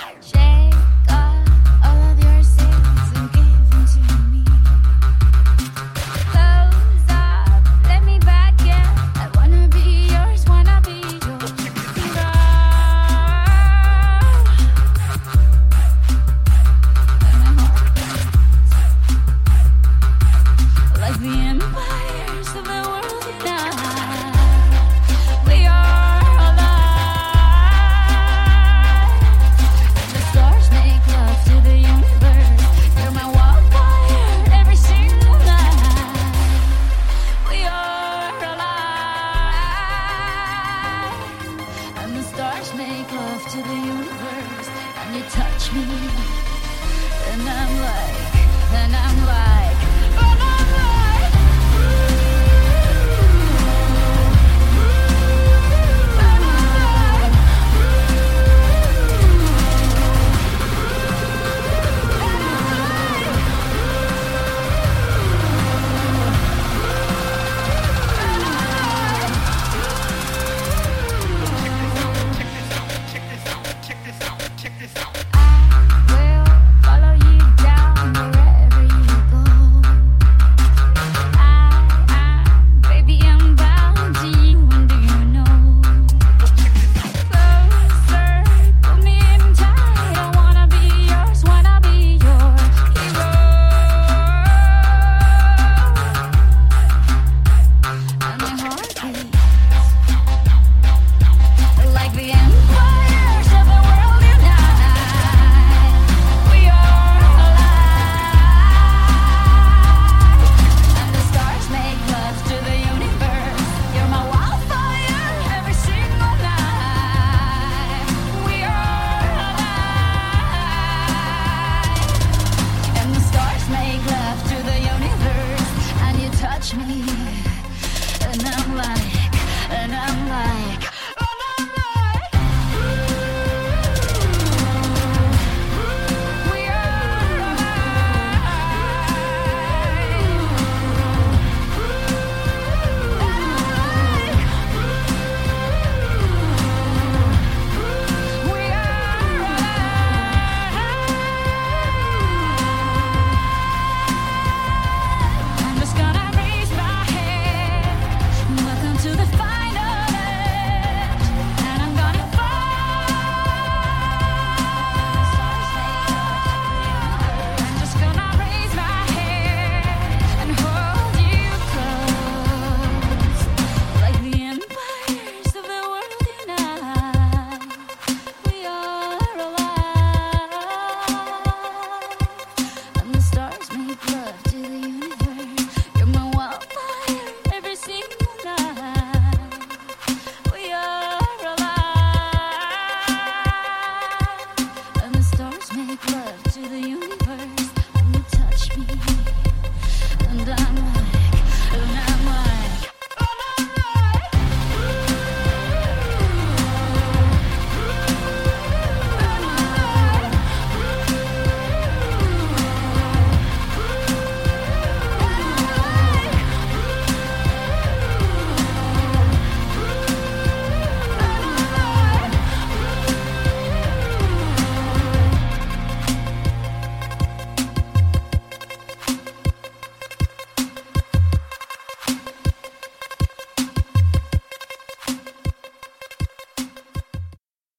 Shake off all of your sins and give them to me. Close up, let me back in. I wanna be yours, wanna be yours. Like the empires of the world tonight, we are alive. The stars make love to the universe. You're my wildfire every single night. We are alive. And the stars make love to the universe. And you touch me, and I'm like,